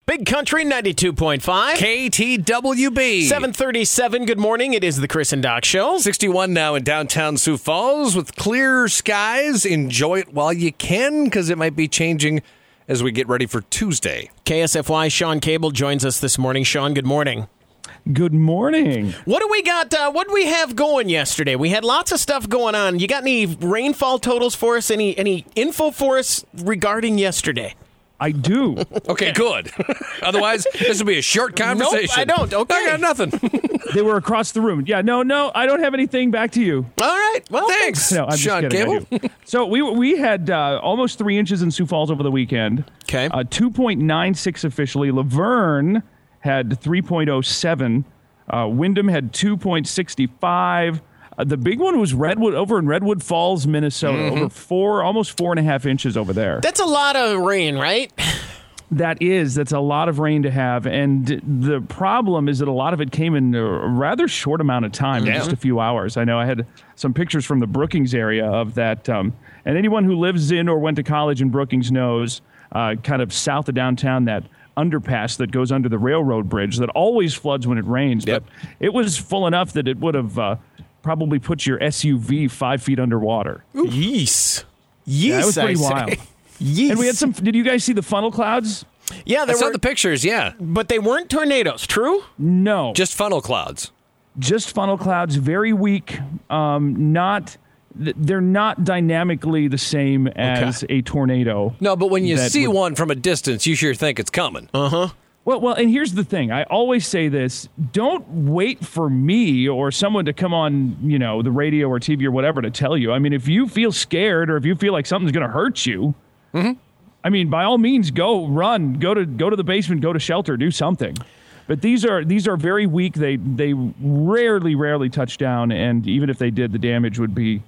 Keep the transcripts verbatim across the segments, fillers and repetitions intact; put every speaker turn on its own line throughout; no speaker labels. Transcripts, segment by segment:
Big Country ninety-two point five.
K T W B.
seven thirty-seven, good morning. It is the Chris and Doc Show.
sixty-one now in downtown Sioux Falls with clear skies. Enjoy it while you can because it might be changing as we get ready for Tuesday.
K S F Y Sean Cable joins us this morning. Sean, good morning.
Good morning.
What do we got? Uh, what do we have going yesterday? We had lots of stuff going on. You got any rainfall totals for us? Any any info for us regarding yesterday?
I do.
Okay, good. Otherwise, this will be a short conversation.
Nope, I don't. Okay.
I got nothing.
They were across the room. Yeah, no, no, I don't have anything. Back to you.
All right. Well,
Thanks,
No, I'm
Sean
just kidding.
Cable.
I do. So we we had uh, almost three inches in Sioux Falls over the weekend.
Okay.
Uh, two point nine six officially. Laverne had three point oh seven. Uh, Wyndham had two point six five. Uh, the big one was Redwood over in Redwood Falls, Minnesota.
Mm-hmm.
Over four, almost four and a half inches over there.
That's a lot of rain, right?
That is, that's a lot of rain to have. And the problem is that a lot of it came in a rather short amount of time,
Yeah.
just a few hours. I know I had some pictures from the Brookings area of that. Um, and anyone who lives in or went to college in Brookings knows uh, kind of south of downtown that underpass that goes under the railroad bridge that always floods when it rains.
Yep.
But it was full enough that it would have uh, probably put your S U V five feet underwater.
Yees. Yees,
Yeah, it was pretty
I say.
wild.
Yees.
And we had some, did you guys see the funnel clouds?
Yeah,
I
there
saw
were,
the pictures, yeah.
but they weren't tornadoes, true?
No.
Just funnel clouds.
Just funnel clouds, very weak. Um, not, th- they're not dynamically the same as a tornado.
No, but when you
That
see
would-
one from a distance, you sure think it's coming.
Uh-huh.
Well, well, and here's the thing. I always say this: don't wait for me or someone to come on, you know, the radio or T V or whatever to tell you. I mean, if you feel scared or if you feel like something's going to hurt you,
Mm-hmm.
I mean, by all means, go run, go to go to the basement, go to shelter, do something. But these are these are very weak. They they rarely, rarely touch down, and even if they did, the damage would be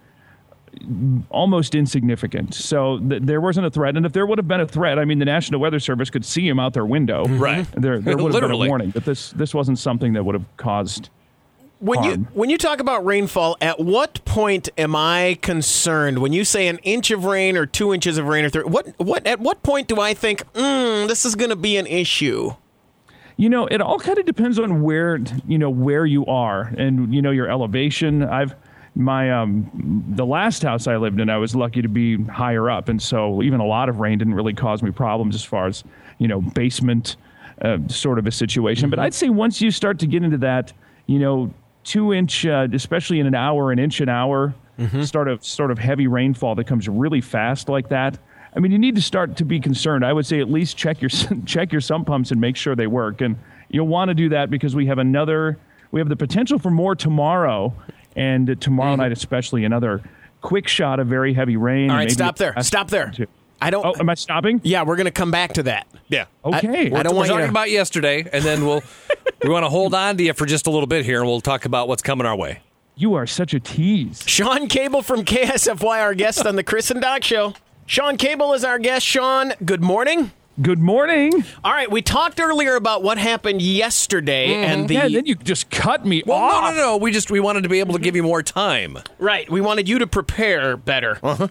almost insignificant. So th- there wasn't a threat. And if there would have been a threat, I mean, the National Weather Service could see him out their window.
Right.
There, there would have been
Literally.
a warning. But this this wasn't something that would have caused
When you
harm.
when you talk about rainfall, at what point am I concerned? When you say an inch of rain or two inches of rain or three, what what at what point do I think mm, this is going to be an issue?
You know, it all kind of depends on where, you know, where you are and, you know, your elevation. I've my um the last house I lived in, I was lucky to be higher up, and so even a lot of rain didn't really cause me problems as far as, you know, basement uh, sort of a situation. But I'd say once you start to get into that, you know, two inch, uh, especially in an hour, an inch an hour, sort of sort of heavy rainfall that comes really fast like that. I mean, you need to start to be concerned. I would say at least check your check your sump pumps and make sure they work. And you'll want to do that because we have another, we have the potential for more tomorrow, and tomorrow night especially another quick shot of very heavy rain.
All right,
maybe
stop there.
a-
Stop there. I don't.
Oh, am I stopping?
Yeah, we're going to come back to that.
Yeah.
Okay.
I
We're,
don't
we're
want you
talking
to-
about yesterday, and then we'll we want to hold on to you for just a little bit here, and we'll talk about what's coming our way.
You are such a tease.
Sean Cable from K S F Y, our guest on the Chris and Doc Show. Sean Cable is our guest. Sean, good morning.
Good morning.
All right, we talked earlier about what happened yesterday, and the
Yeah, then you just cut me
Well,
off.
no, no, no. We just we wanted to be able to give you more time.
right. We wanted you to prepare better.
Oh,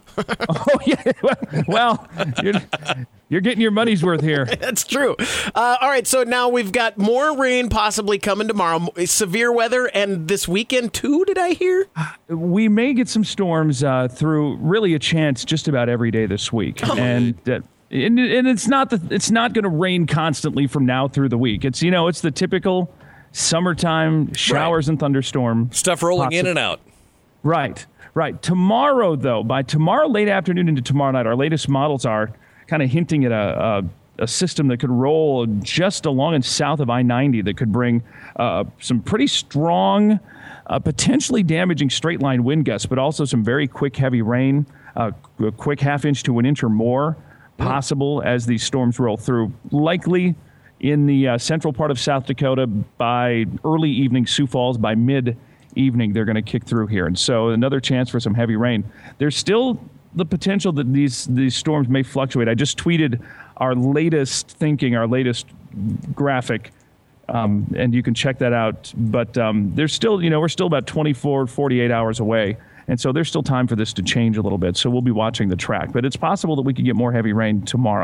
yeah. Well, you're, you're getting your money's worth here.
That's true. Uh, all right, so now we've got more rain possibly coming tomorrow, severe weather, and this weekend too. Did I hear?
We may get some storms uh, through really a chance just about every day this week, and uh, and, and it's not the it's not going to rain constantly from now through the week. It's you know it's the typical summertime showers and thunderstorm
Stuff rolling in
possi-
and out.
Right, right. Tomorrow, though, by tomorrow late afternoon into tomorrow night, our latest models are kind of hinting at a, a, a system that could roll just along and south of I ninety that could bring uh, some pretty strong, uh, potentially damaging straight line wind gusts, but also some very quick, heavy rain, uh, a quick half inch to an inch or more possible as these storms roll through. Likely in the uh, central part of South Dakota by early evening, Sioux Falls by mid evening, they're going to kick through here. And so another chance for some heavy rain. There's still the potential that these these storms may fluctuate. I just tweeted our latest thinking, our latest graphic, um, and you can check that out. But um, there's still, you know, we're still about twenty-four, forty-eight hours away. And so there's still time for this to change a little bit. So we'll be watching the track. But it's possible that we could get more heavy rain tomorrow.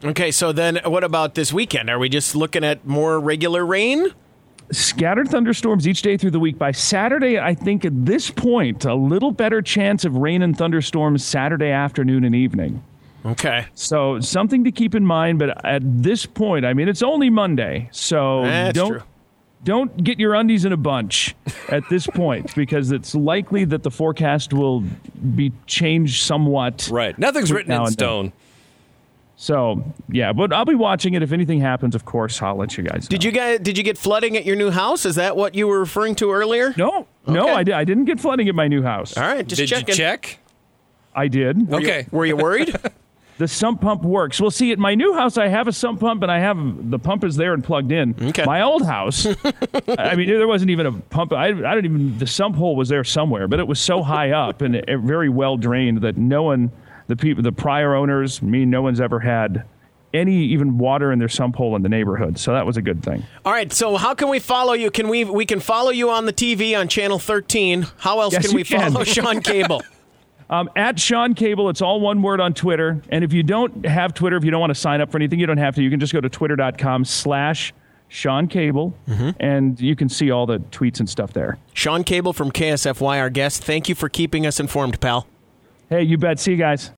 Okay, so then what about this weekend? Are we just looking at more regular rain?
Scattered thunderstorms each day through the week. By Saturday, I think at this point, a little better chance of rain and thunderstorms Saturday afternoon and evening.
Okay.
So something to keep in mind, but at this point, I mean, it's only Monday, so
That's
don't
true.
don't get your undies in a bunch at this point because it's likely that the forecast will be changed somewhat.
Right. Nothing's written
now
in
and
stone.
So, yeah, but I'll be watching it. If anything happens, of course, I'll let you guys know.
Did you guys did you get flooding at your new house? Is that what you were referring to earlier?
No, no,
Okay.
I, di- I didn't get flooding at my new house.
All right, just
Did
checking.
you check?
I did.
Okay.
Were you worried?
The sump pump works. Well, see, at my new house, I have a sump pump, and I have the pump is there and plugged in.
Okay.
My old house, I mean, there wasn't even a pump. I, I don't even, the sump hole was there somewhere, but it was so high up and it, very well drained that no one, the people, the prior owners, me, no one's ever had any even water in their sump hole in the neighborhood. So that was a good thing.
All right, so how can we follow you? Can we we can follow you on the T V on Channel thirteen? How else
Yes,
can we
you can.
follow Sean Cable?
Um, at Sean Cable, it's all one word on Twitter. And if you don't have Twitter, if you don't want to sign up for anything, you don't have to. You can just go to twitter.com slash Sean Cable, and you can see all the tweets and stuff there.
Sean Cable from K S F Y, our guest. Thank you for keeping us informed, pal.
Hey, you bet. See you guys.